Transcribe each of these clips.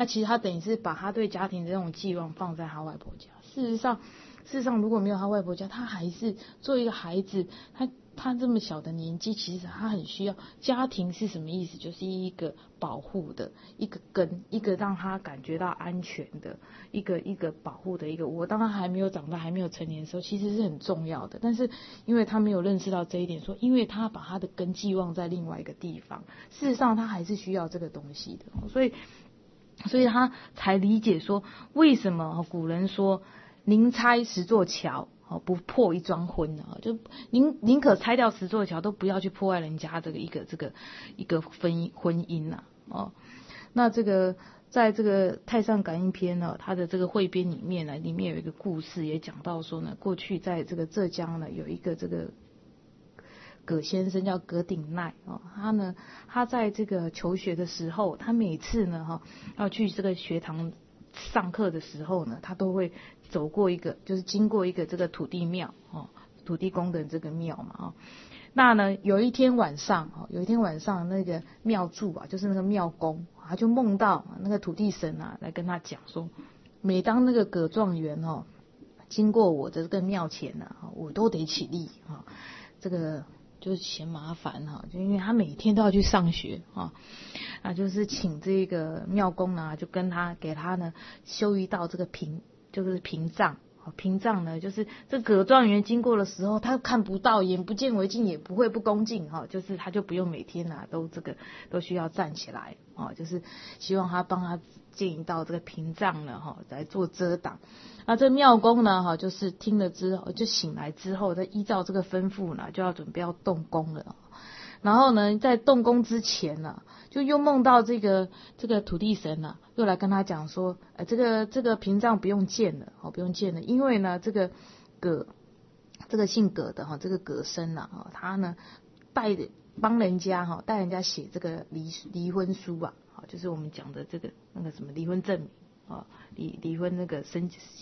那其实他等于是把他对家庭的这种寄望放在他外婆家。事实上如果没有他外婆家，他还是作为一个孩子，他这么小的年纪，其实他很需要家庭是什么意思？就是一个保护的一个根，一个让他感觉到安全的一个保护的一个我。当他还没有长大还没有成年的时候，其实是很重要的。但是因为他没有认识到这一点，说因为他把他的根寄望在另外一个地方，事实上他还是需要这个东西的。所以他才理解说为什么古人说宁拆10座桥不破一桩婚啊，就宁可拆掉10座桥，都不要去破坏人家这个一个婚姻呐哦。那这个在这个《太上感应篇》呢，它的这个汇编里面呢，里面有一个故事也讲到说呢，过去在这个浙江呢有一个这个葛先生叫葛鼎鼐他在这个求学的时候，他每次呢要去这个学堂上课的时候呢，他都会走过一个，就是经过一个这个土地庙土地公的这个庙嘛那呢有一天晚上那个庙祝就是那个庙公，他就梦到那个土地神来跟他讲说，每当那个葛状元经过我的这个庙前我都得起立这个就是嫌麻烦就因为他每天都要去上学那就是请这个庙公呢，就给他呢修一道这个屏障。屏障呢，就是这葛状元经过的时候，他看不到，眼不见为净，也不会不恭敬就是他就不用每天都需要站起来就是希望他帮他建一道这个屏障呢来做遮挡。那这庙公呢就是听了之后，就醒来之后，再依照这个吩咐呢，就要准备要动工了。然后呢，在动工之前呢，就又梦到这个土地神又来跟他讲说，这个屏障不用建了，不用建了，因为呢，这个姓葛的这个葛生他呢帮人家带人家写这个离婚书就是我们讲的那个什么离婚证明离婚那个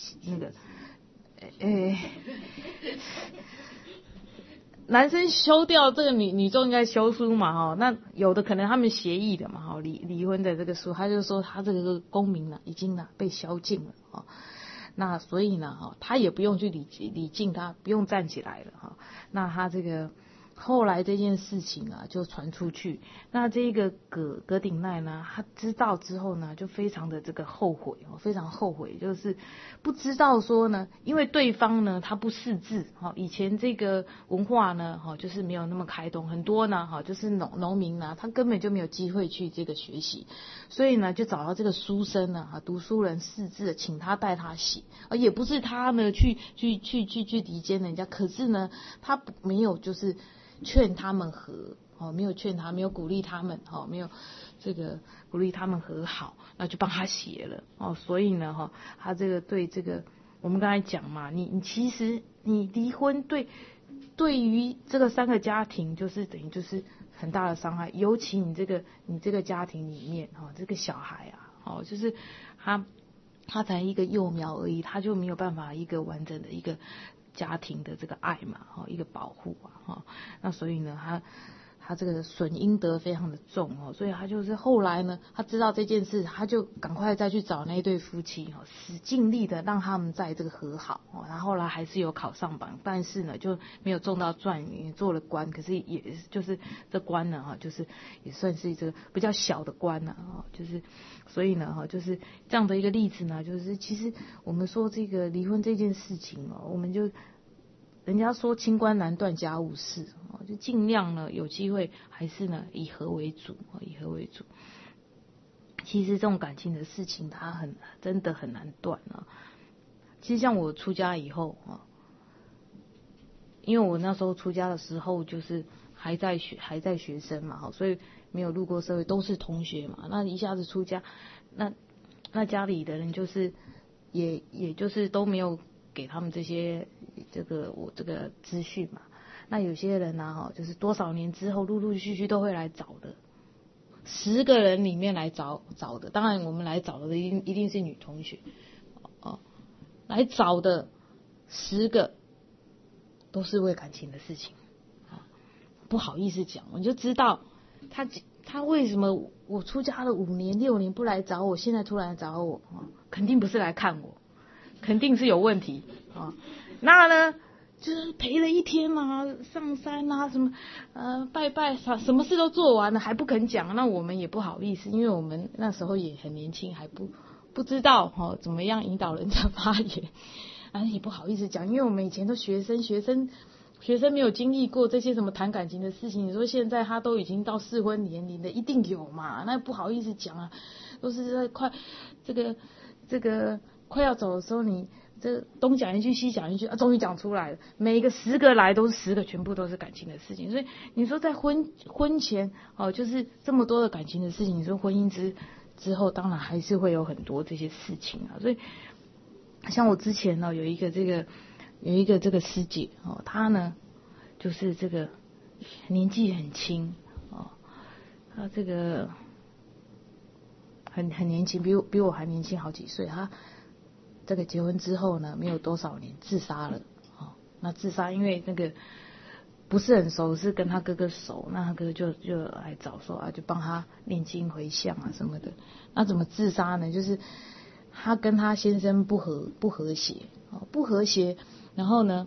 男生休掉这个女众应该休书嘛那有的可能他们协议的嘛离婚的这个书，他就说他这个公民已经被宵禁了那所以呢他也不用去礼敬他，不用站起来了那他这个后来这件事情就传出去，那这个葛鼎鼐呢，他知道之后呢，就非常的这个后悔非常后悔，就是不知道说呢，因为对方呢他不识字以前这个文化呢就是没有那么开通，很多呢就是农民呢，他根本就没有机会去这个学习，所以呢就找到这个书生呢读书人识字，请他带他写，也不是他呢去离间人家，可是呢他没有就是劝他们没有劝他，没有鼓励他们没有这个鼓励他们和好，那就帮他写了所以呢他这个对这个我们刚才讲嘛，你其实你离婚对于这个3个家庭就是等于就是很大的伤害，尤其你这个家庭里面这个小孩就是他才一个幼苗而已，他就没有办法一个完整的一个家庭的这个爱嘛一个保护那所以呢他这个损阴德非常的重所以他就是后来呢，他知道这件事，他就赶快再去找那一对夫妻使尽力的让他们在这个和好然后后来还是有考上榜，但是呢就没有中到状元，也做了官，可是也就是这官呢就是也算是这个比较小的官就是所以呢就是这样的一个例子呢，就是其实我们说这个离婚这件事情我们就人家说清官难断家务事就尽量呢有机会还是呢以和为主以和为主。其实这种感情的事情它真的很难断其实像我出家以后因为我那时候出家的时候就是还在学生嘛所以没有入过社会，都是同学嘛，那一下子出家，那家里的人就是也就是都没有给他们这些我这个资讯嘛，那有些人就是多少年之后陆陆续续都会来找的，10个人里面来找的，当然我们来找的一定是女同学来找的10个都是为感情的事情不好意思讲，我就知道他为什么我出家了5年6年不来找我，现在突然来找我肯定不是来看我，肯定是有问题啊。那呢就是陪了一天嘛，上山啊什么拜拜什么事都做完了还不肯讲，那我们也不好意思，因为我们那时候也很年轻，还不知道怎么样引导人家发言，也不好意思讲，因为我们以前都学生没有经历过这些什么谈感情的事情，你说现在他都已经到适婚年龄了，一定有嘛，那不好意思讲啊，都是在这个快要走的时候，你这东讲一句西讲一句终于讲出来了，每个10个来都是10个全部都是感情的事情，所以你说在婚前就是这么多的感情的事情，你说婚姻之后当然还是会有很多这些事情啊，所以像我之前有一个这个师姐她呢就是这个年纪很轻她这个很年轻，比我还年轻好几岁，她这个结婚之后呢没有多少年自杀了那自杀因为那个不是很熟，是跟他哥哥熟，那他哥就来找说就帮他念经回向什么的。那怎么自杀呢？就是他跟他先生不和谐，然后呢，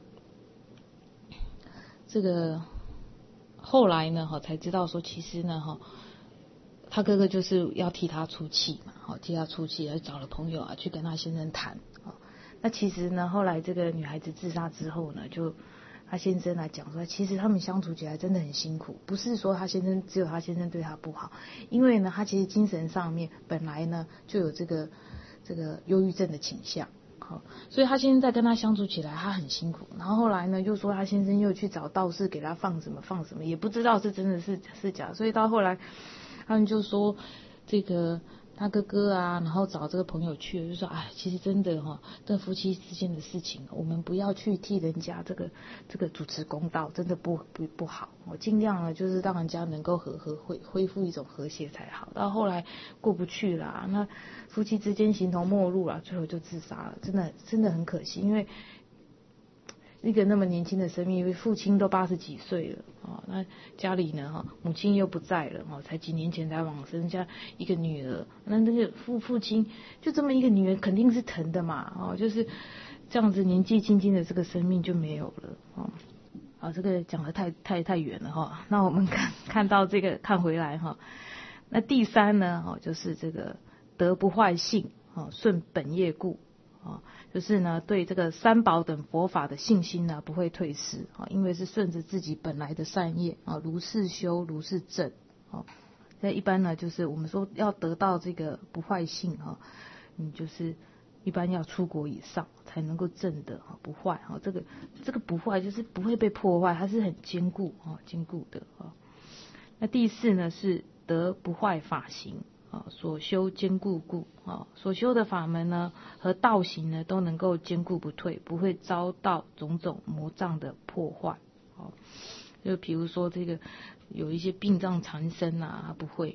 这个后来呢才知道说，其实呢他哥哥就是要替他出气嘛，替他出气，找了朋友去跟他先生谈那其实呢，后来这个女孩子自杀之后呢，就他先生来讲说，其实他们相处起来真的很辛苦，不是说只有他先生对他不好，因为呢，他其实精神上面本来呢就有这个忧郁症的倾向，所以他先生在跟他相处起来他很辛苦，然后后来呢又说他先生又去找道士给他放什么，也不知道是真的是假，所以到后来他们就说这个他哥哥然后找这个朋友去，就说其实真的这夫妻之间的事情，我们不要去替人家这个主持公道，真的不好，我尽量呢就是让人家能够恢复一种和谐才好。到后来过不去了，那夫妻之间形同陌路了，最后就自杀了，真的很可惜，因为一个那么年轻的生命，因为父亲都80几岁了那家里呢母亲又不在了才几年前才往生下一个女儿，那个父亲就这么一个女儿肯定是疼的嘛就是这样子年纪轻轻的这个生命就没有了这个讲得太远了那我们看到这个看回来那第3呢就是这个德不坏性顺本业故就是呢对这个三宝等佛法的信心呢不会退失因为是顺着自己本来的善业如是修如是正那一般呢就是我们说要得到这个不坏性你就是一般要出国以上才能够证的不坏这个不坏就是不会被破坏，它是很坚固的那第4呢是得不坏法行所修坚固故所修的法门呢和道行呢都能够坚固不退，不会遭到种种魔障的破坏就比如说这个有一些病障缠身它不会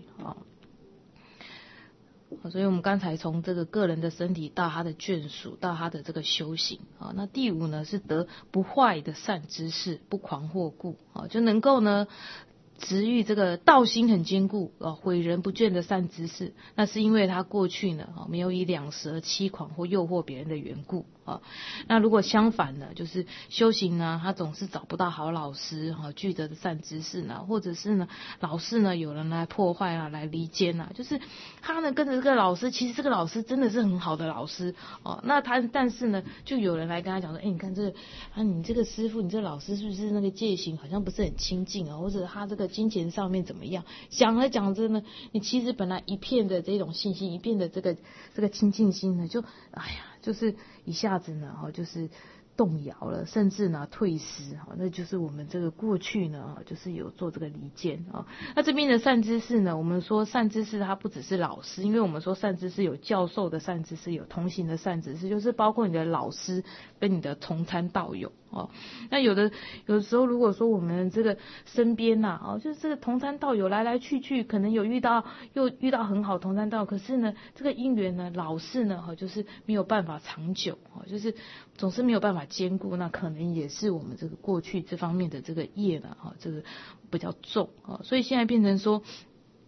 所以我们刚才从这个个人的身体到他的眷属到他的这个修行那第5呢是得不坏的善知识，不狂惑故就能够呢直遇这个道心很坚固毁人不倦的善知识，那是因为他过去呢没有以两舌欺诳或诱惑别人的缘故那如果相反呢，就是修行呢他总是找不到好老师具德的善知识呢，或者是呢老师呢有人来破坏来离间就是他呢跟着这个老师，其实这个老师真的是很好的老师那但是呢就有人来跟他讲说你看这个你这个师父，你这个老师是不是那个戒行好像不是很清净或者他这个金钱上面怎么样，讲着讲着呢你其实本来一片的这种信心，一片的这个清净心呢就就是一下子呢就是动摇了，甚至呢退失那就是我们这个过去呢就是有做这个离间那这边的善知识呢，我们说善知识它不只是老师，因为我们说善知识有教授的善知识，有同行的善知识，就是包括你的老师跟你的同参道友那有的时候如果说我们这个身边就是这个同参道友来来去去，可能又遇到很好同参道友，可是呢这个因缘呢老是呢就是没有办法长久就是总是没有办法兼顾，那可能也是我们这个过去这方面的这个业呢这个比较重所以现在变成说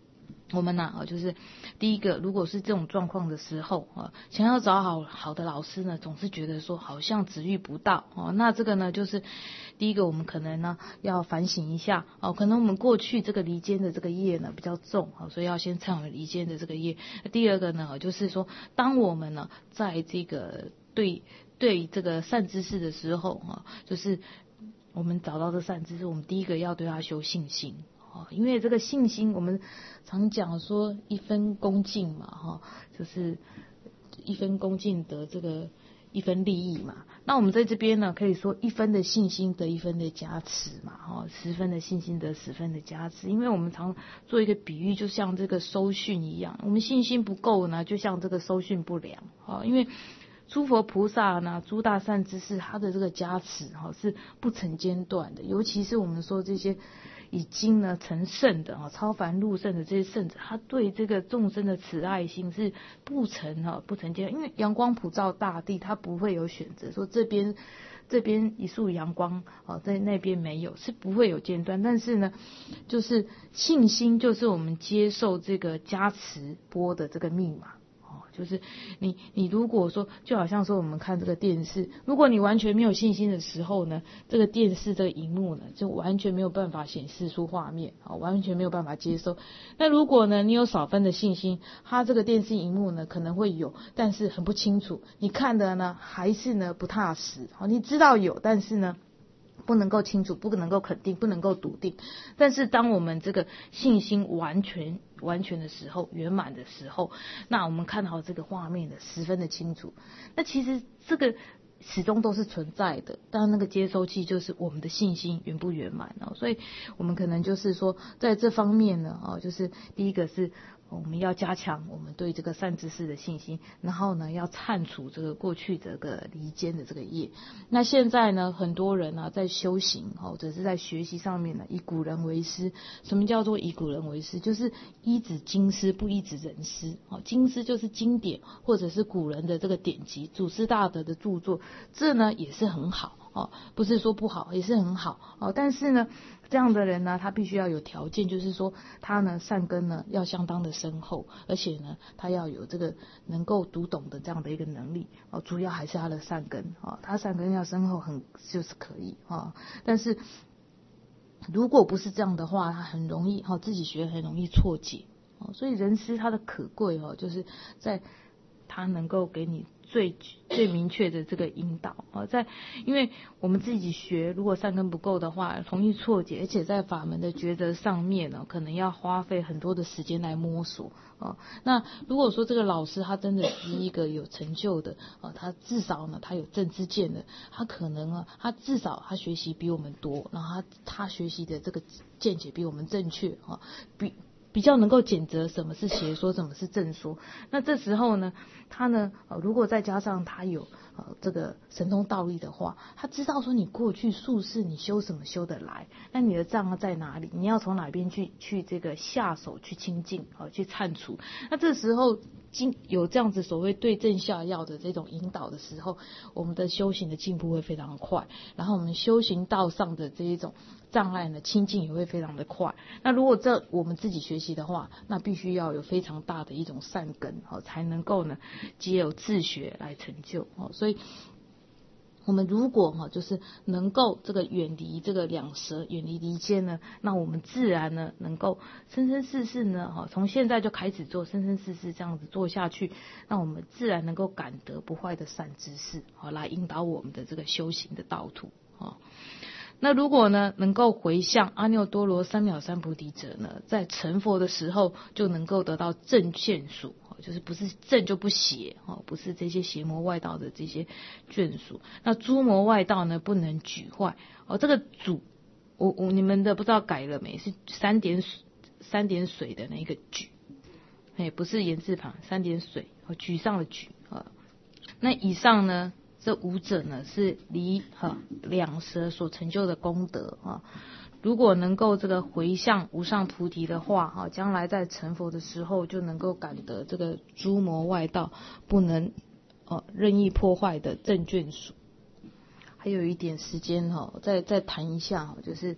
我们呢，就是第一个，如果是这种状况的时候想要找好的老师呢，总是觉得说好像值遇不到那这个呢，就是第一个，我们可能呢要反省一下可能我们过去这个离间的这个业呢比较重所以要先忏悔离间的这个业。第二个呢，就是说，当我们呢在这个对这个善知识的时候就是我们找到这善知识，我们第一个要对他修信心。因为这个信心，我们常讲说一分恭敬嘛，就是一分恭敬得这个一分利益嘛。那我们在这边呢，可以说一分的信心得一分的加持嘛，10分的信心得10分的加持。因为我们常做一个比喻，就像这个收讯一样，我们信心不够呢，就像这个收讯不良因为诸佛菩萨呢，诸大善知识，他的这个加持是不曾间断的。尤其是我们说这些已经呢成圣的超凡入圣的这些圣者，他对这个众生的慈爱心是不曾间断。因为阳光普照大地，他不会有选择说这边一束阳光在那边没有，是不会有间断。但是呢，就是信心就是我们接受这个加持波的这个密码。就是你如果说，就好像说我们看这个电视，如果你完全没有信心的时候呢，这个电视这个荧幕呢就完全没有办法显示出画面完全没有办法接收。那如果呢你有少分的信心，它这个电视荧幕呢可能会有，但是很不清楚，你看的呢还是呢不踏实你知道有，但是呢不能够清楚，不能够肯定，不能够笃定。但是当我们这个信心完全的时候，圆满的时候，那我们看好这个画面的10分的清楚。那其实这个始终都是存在的，但那个接收器就是我们的信心圆不圆满所以我们可能就是说在这方面呢就是第一个是我们要加强我们对这个善知识的信心，然后呢要铲除这个过去这个离间的这个业。那现在呢很多人在修行或者是在学习上面呢以古人为师。什么叫做以古人为师？就是依止经师，不依止人师经师就是经典或者是古人的这个典籍，祖师大德的著作，这呢也是很好不是说不好，也是很好但是呢这样的人呢，他必须要有条件，就是说他呢善根呢要相当的深厚，而且呢他要有这个能够读懂的这样的一个能力主要还是他的善根他善根要深厚就是可以但是如果不是这样的话，他很容易自己学很容易错解所以人师他的可贵就是在他能够给你最明确的这个引导因为我们自己学，如果善根不够的话，容易错解，而且在法门的抉择上面可能要花费很多的时间来摸索那如果说这个老师他真的是一个有成就的他至少呢他有正知见的，他可能他至少他学习比我们多，然后他学习的这个见解比我们正确比较能够检择什么是邪说，什么是正说。那这时候呢，他呢，如果再加上他有这个神通道力的话，他知道说你过去术士你修什么修得来，那你的障在哪里，你要从哪边去这个下手去清净去铲除。那这时候有这样子所谓对症下药的这种引导的时候，我们的修行的进步会非常快，然后我们修行道上的这一种障碍呢清净也会非常的快。那如果我们自己学习的话，那必须要有非常大的一种善根才能够呢藉由自学来成就所以我们如果就是能够这个远离这个两舌，远离离间呢，那我们自然呢能够生生世世呢从现在就开始做，生生世世这样子做下去，那我们自然能够感得不坏的善知识来引导我们的这个修行的道途那如果呢能够回向阿耨多罗三藐三菩提者呢，在成佛的时候就能够得到正眷属就是不是正就不邪不是这些邪魔外道的这些眷属。那诸魔外道呢不能举坏这个主你们的不知道改了没，是三点水的那个举不是言字旁三点水举上的举那以上呢这五者呢是离两舌所成就的功德如果能够这个回向无上菩提的话将来在成佛的时候就能够感得这个诸魔外道不能任意破坏的正眷属。还有一点时间再谈一下就是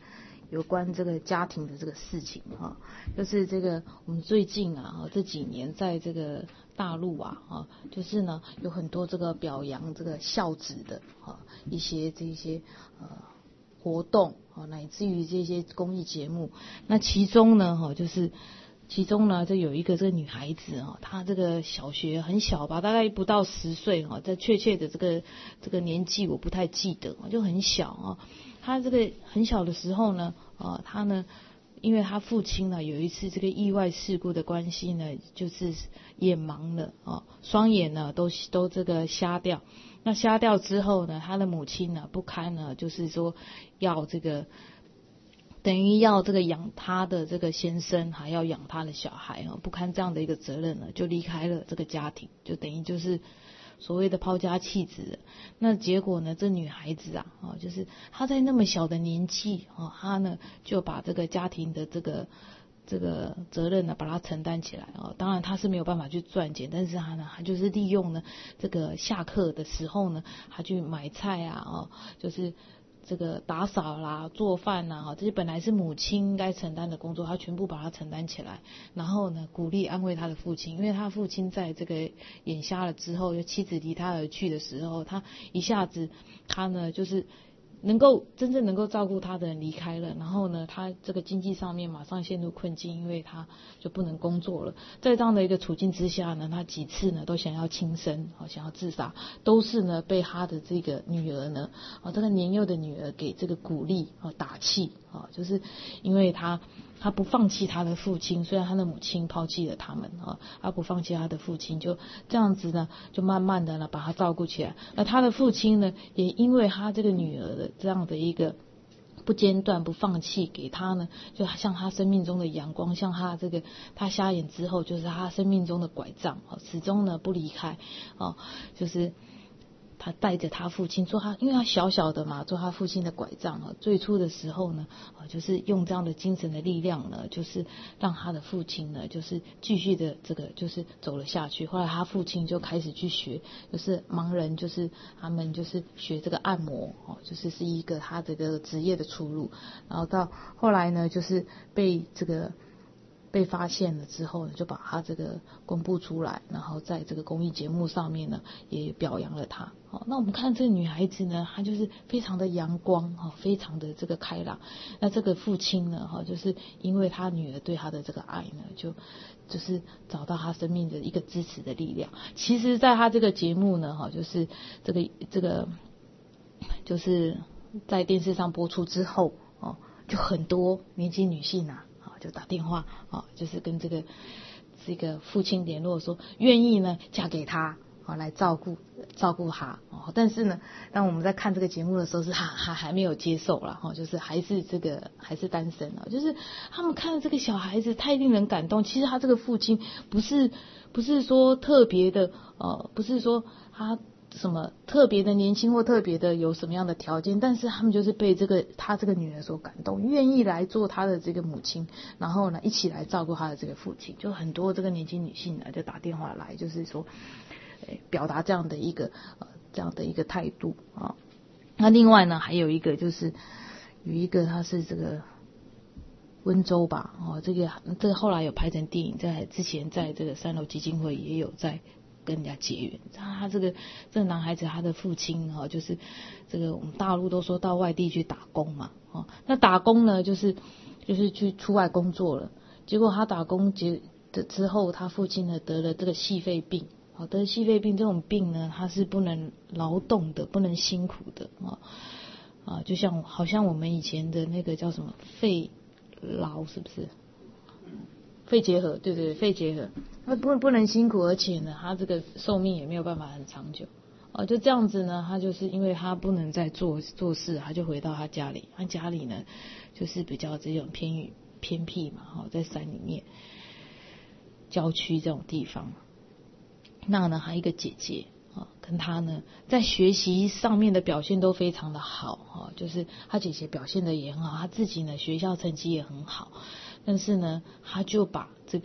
有关这个家庭的这个事情哈，就是这个我们最近啊这几年在这个大陆啊就是呢有很多这个表扬这个孝子的一些这些活动乃至于这些公益节目。那其中呢就有一个这个女孩子她这个小学很小吧，大概不到10岁这确切的这个年纪我不太记得，就很小她这个很小的时候呢她呢因为她父亲呢有一次这个意外事故的关系呢，就是眼盲了双眼呢都这个瞎掉。那瞎掉之后呢，她的母亲呢不堪呢，就是说要这个等于要这个养他的这个先生，还要养他的小孩不堪这样的一个责任呢，就离开了这个家庭，就等于就是所谓的抛家弃子。那结果呢，这女孩子就是她在那么小的年纪她呢就把这个家庭的这个责任呢把它承担起来当然她是没有办法去赚钱，但是她就是利用呢这个下课的时候呢，她去买菜就是这个打扫啦、做饭啦这些本来是母亲应该承担的工作，她全部把它承担起来。然后呢，鼓励安慰她的父亲，因为她父亲在这个眼瞎了之后，妻子离他而去的时候，他一下子他呢就是真正能够照顾他的人离开了，然后呢，他这个经济上面马上陷入困境，因为他就不能工作了。在这样的一个处境之下呢，他几次呢都想要轻生想要自杀，都是呢被他的这个女儿呢这个年幼的女儿给这个鼓励打气就是因为他不放弃他的父亲，虽然他的母亲抛弃了他们他不放弃他的父亲，就这样子呢就慢慢的呢把他照顾起来。而他的父亲呢也因为他这个女儿的这样的一个不间断不放弃，给他呢就像他生命中的阳光，像他瞎眼之后就是他生命中的拐杖始终呢不离开就是他带着他父亲因为他小小的嘛，做他父亲的拐杖最初的时候呢就是用这样的精神的力量呢，就是让他的父亲呢就是继续的这个就是走了下去。后来他父亲就开始去学，就是盲人就是他们就是学这个按摩就是一个他这个职业的出路。然后到后来呢就是被发现了之后呢，就把他这个公布出来，然后在这个公益节目上面呢也表扬了他。那我们看这个女孩子呢，她就是非常的阳光非常的这个开朗。那这个父亲呢就是因为他女儿对他的这个爱呢，就是找到他生命的一个支持的力量。其实在他这个节目呢就是这个就是在电视上播出之后就很多年轻女性就打电话就是跟这个父亲联络，说愿意呢嫁给他来照顾他但是呢，当我们在看这个节目的时候，是还没有接受啦就是还是单身就是他们看到这个小孩子太令人感动。其实他这个父亲不是说特别的不是说他什么特别的年轻或特别的有什么样的条件，但是他们就是被他这个女儿所感动，愿意来做他的这个母亲，然后呢一起来照顾他的这个父亲。就很多这个年轻女性呢就打电话来，就是说表达这样的一个态度那另外呢还有一个就是有一个他是这个温州吧这个后来有拍成电影，在之前在这个3楼基金会也有在跟人家结缘。他这个男孩子他的父亲就是这个我们大陆都说到外地去打工嘛那打工呢就是去出外工作了，结果他打工之后，他父亲呢得了这个矽肺病得矽肺病这种病呢，他是不能劳动的，不能辛苦的就像好像我们以前的那个叫什么肺痨，是不是肺结核？对，肺结核，他不能辛苦，而且呢他这个寿命也没有办法很长久就这样子呢，他就是因为他不能再做事，他就回到他家里。他家里呢就是比较这种偏僻嘛在山里面郊区这种地方。那呢还有一个姐姐跟他呢在学习上面的表现都非常的好就是他姐姐表现的也很好，他自己呢学校成绩也很好，但是呢他就把这个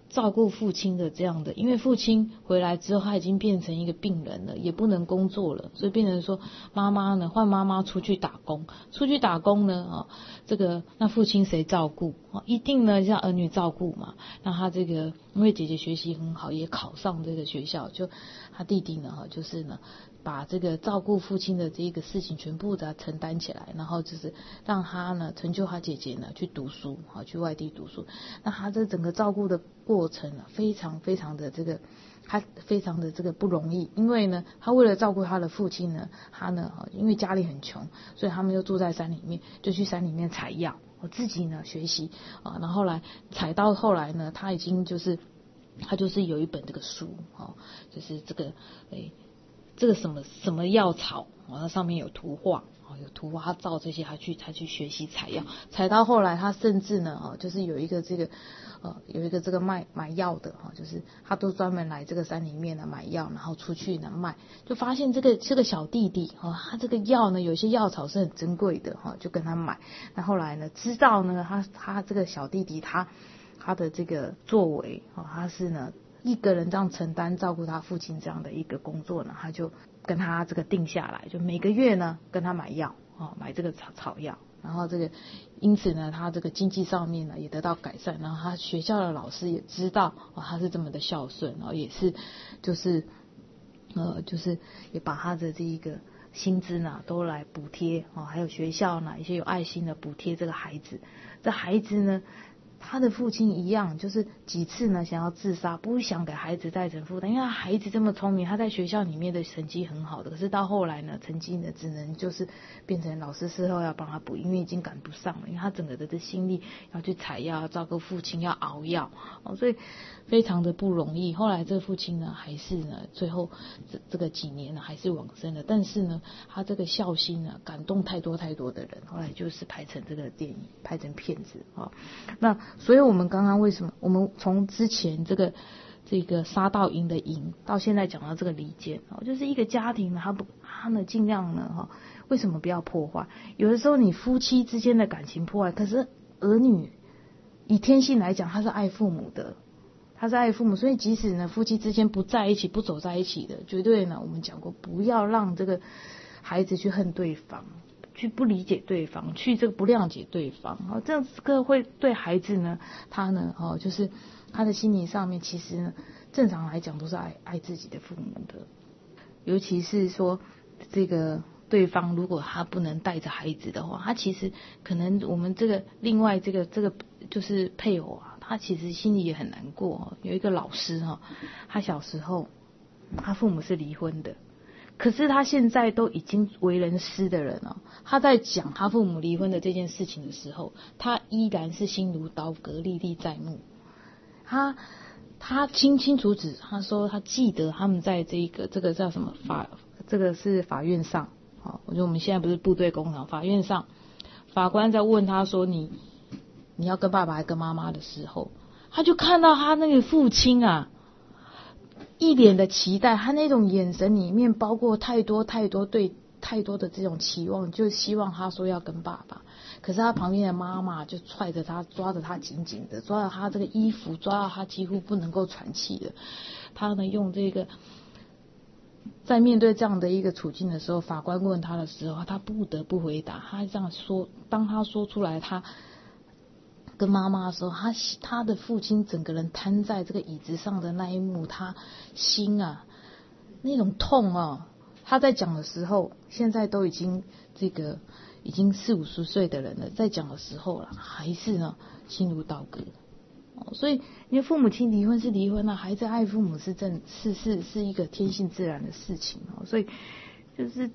照顾父亲的这样的，因为父亲回来之后他已经变成一个病人了，也不能工作了，所以变成说妈妈呢换妈妈出去打工，这个那父亲谁照顾？一定呢让儿女照顾嘛。那他这个因为姐姐学习很好，也考上这个学校，就他弟弟呢就是呢把这个照顾父亲的这个事情全部的承担起来，然后就是让他呢成就他姐姐呢去读书，去外地读书。那他这整个照顾的过程呢，非常非常的这个，他非常的这个不容易，因为呢，他为了照顾他的父亲呢，他呢因为家里很穷，所以他们就住在山里面，就去山里面采药，我自己呢学习然后来采到后来呢，他已经就是他就是有一本这个书就是这个这个什么药草它上面有图画有图画，他照这些他去学习采药，采到后来他甚至呢就是有一个这个买药的就是他都专门来这个山里面呢买药，然后出去呢卖，就发现这个小弟弟他这个药呢有些药草是很珍贵的就跟他买。那后来呢知道呢他这个小弟弟他的这个作为他是呢一个人这样承担照顾他父亲这样的一个工作呢，他就跟他这个定下来，就每个月呢跟他买药买这个草药，然后这个因此呢他这个经济上面呢也得到改善，然后他学校的老师也知道他是这么的孝顺，然后也是就是也把他的这一个薪资呢都来补贴还有学校呢一些有爱心的补贴这个孩子。这孩子呢他的父亲一样，就是几次呢想要自杀，不想给孩子造成负担，因为他孩子这么聪明，他在学校里面的成绩很好的，可是到后来呢，成绩呢只能就是变成老师事后要帮他补，因为已经赶不上了，因为他整个的心力要去采药，要照顾父亲，要熬药所以非常的不容易。后来这个父亲呢，还是呢最后这个几年呢还是往生了，但是呢他这个孝心呢感动太多的人，后来就是拍成这个电影，拍成片子那所以我们刚刚为什么我们从之前这个杀到赢的赢，到现在讲到这个离间就是一个家庭呢，他呢尽量呢为什么不要破坏？有的时候你夫妻之间的感情破坏，可是儿女以天性来讲，他是爱父母的，所以即使呢夫妻之间不在一起，不走在一起的，绝对呢我们讲过，不要让这个孩子去恨对方，去不理解对方，去这个不谅解对方这样这个会对孩子呢，他呢就是他的心理上面，其实呢正常来讲都是爱自己的父母的，尤其是说这个对方如果他不能带着孩子的话，他其实可能我们这个另外这个就是配偶他其实心里也很难过有一个老师他小时候他父母是离婚的，可是他现在都已经为人师的人他在讲他父母离婚的这件事情的时候，他依然是心如刀割，历历在目。他清清楚楚，他说他记得他们在这个叫什么这个是法院上我觉得我们现在不是部队工厂，法院上法官在问他说你要跟爸爸还跟妈妈的时候，他就看到他那个父亲一脸的期待，他那种眼神里面包括太多的这种期望，就希望他说要跟爸爸，可是他旁边的妈妈就踹着他，抓着他紧紧的，抓着他这个衣服，抓到他几乎不能够喘气的。他呢用这个在面对这样的一个处境的时候，法官问他的时候，他不得不回答。他这样说，当他说出来他跟妈妈的时候，他的父亲整个人瘫在这个椅子上的那一幕，他心那种痛他在讲的时候，现在都已经已经40-50岁的人了，在讲的时候还是心如刀割所以因为父母亲离婚是离婚孩子爱父母是一个天性自然的事情所以就是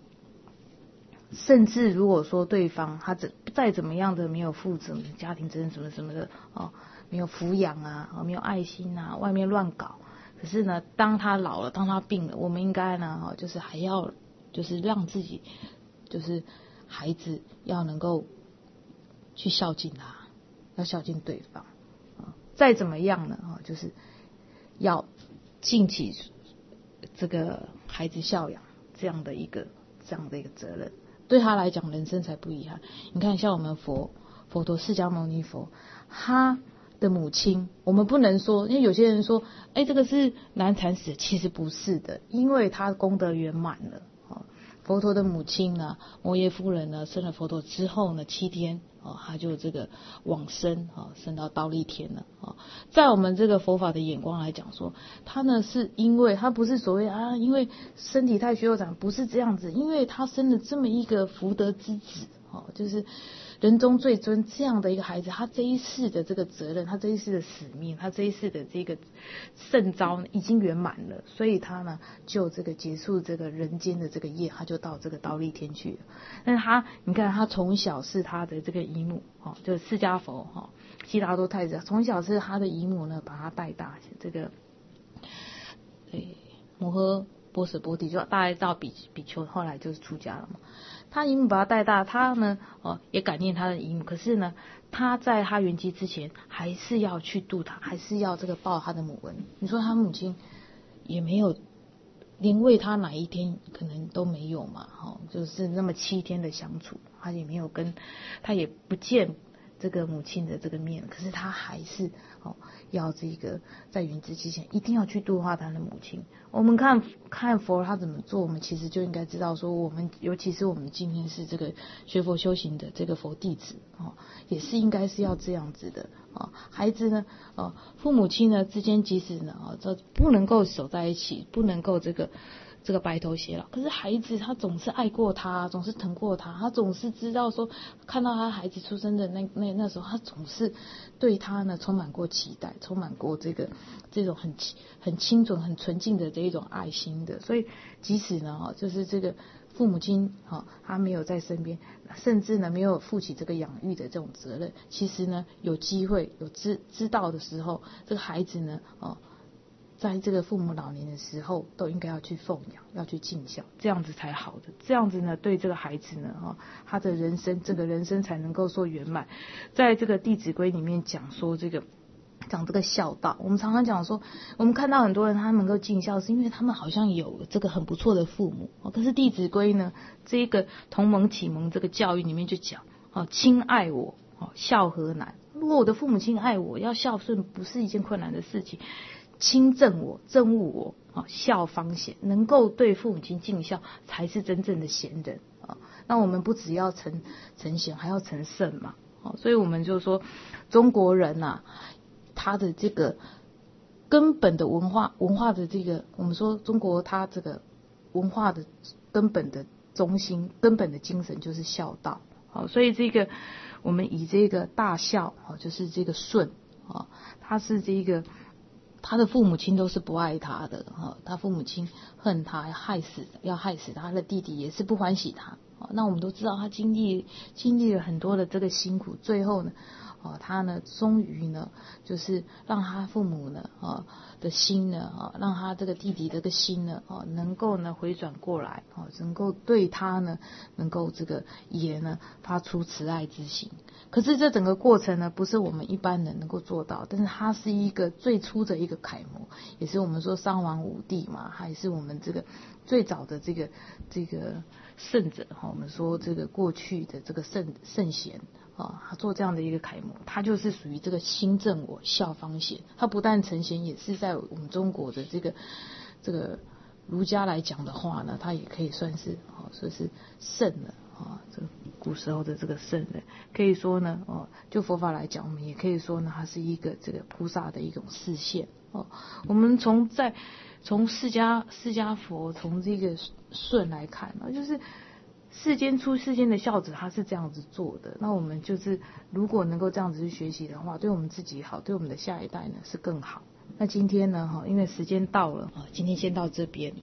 甚至如果说对方他再怎么样的没有负责家庭责任什么的没有抚养没有爱心外面乱搞，可是呢当他老了，当他病了，我们应该呢就是还要就是让自己就是孩子要能够去孝敬他，要孝敬对方再怎么样呢就是要尽起这个孩子孝养这样的一个责任，对他来讲人生才不遗憾。你看像我们佛陀释迦牟尼佛，他的母亲，我们不能说，因为有些人说，这个是难产死，其实不是的，因为他功德圆满了。佛陀的母亲呢，摩耶夫人呢，生了佛陀之后呢，7天他就这个往生升到忉利天了在我们这个佛法的眼光来讲说，他呢是因为他不是所谓因为身体太虚弱长，不是这样子，因为他生了这么一个福德之子就是人中最尊这样的一个孩子，他这一世的这个责任，他这一世的使命，他这一世的这个圣招已经圆满了，所以他呢就这个结束这个人间的这个业，他就到这个忉利天去了。但是他你看他从小是他的这个姨母就是释迦佛悉达多太子，从小是他的姨母呢把他带大，这个摩诃波舍波提就大概到比丘，后来就是出家了嘛。他姨母把他带大，他呢也感念他的姨母，可是呢他在他圆寂之前还是要去度他，还是要这个报他的母恩。你说他母亲也没有连为他哪一天可能都没有嘛就是那么7天的相处，他也没有他也不见这个母亲的这个面，可是他还是要这个在圆寂之前一定要去度化他的母亲。我们看佛他怎么做，我们其实就应该知道说，我们尤其是我们今天是这个学佛修行的这个佛弟子也是应该是要这样子的孩子呢父母亲呢之间即使呢这不能够守在一起，不能够这个白头偕老，可是孩子他总是爱过他，总是疼过他，他总是知道说，看到他孩子出生的那时候，他总是对他呢充满过期待，充满过这种很清纯很纯净的这一种爱心的。所以即使呢就是这个父母亲他没有在身边，甚至呢没有负起这个养育的这种责任，其实呢有机会有知道的时候，这个孩子呢在这个父母老年的时候，都应该要去奉养，要去尽孝，这样子才好的。这样子呢，对这个孩子呢，他的人生，这个人生才能够说圆满。在这个《弟子规》里面讲说讲这个孝道，我们常常讲说，我们看到很多人他能够尽孝，是因为他们好像有这个很不错的父母可是《弟子规》呢，这个同盟启蒙这个教育里面就讲亲爱我孝何难。如果我的父母亲爱我，要孝顺不是一件困难的事情。亲憎我，憎恶我孝方贤，能够对父母亲尽孝才是真正的贤人那我们不只要成贤，还要成圣嘛所以我们就说中国人他的这个根本的文化的这个，我们说中国他这个文化的根本的中心，根本的精神就是孝道所以这个我们以这个大孝就是这个舜他是这个他的父母亲都是不爱他的他父母亲恨他，要害死他的弟弟，也是不欢喜他那我们都知道他经历了很多的这个辛苦，最后呢他呢终于呢就是让他父母呢的心呢让他这个弟弟这个心呢能够呢回转过来能够对他呢能够这个也呢发出慈爱之心。可是这整个过程呢不是我们一般人能够做到，但是它是一个最初的一个楷模，也是我们说三皇五帝嘛，还是我们这个最早的这个圣者我们说这个过去的这个圣贤他做这样的一个楷模，他就是属于这个心正我孝方贤。他不但成贤，也是在我们中国的这个儒家来讲的话呢，他也可以算是说是圣了这个古时候的这个圣人，可以说呢就佛法来讲，我们也可以说呢，他是一个这个菩萨的一种示现我们从释迦佛从这个舜来看就是世间的孝子，他是这样子做的。那我们就是如果能够这样子去学习的话，对我们自己好，对我们的下一代呢是更好。那今天呢因为时间到了今天先到这边。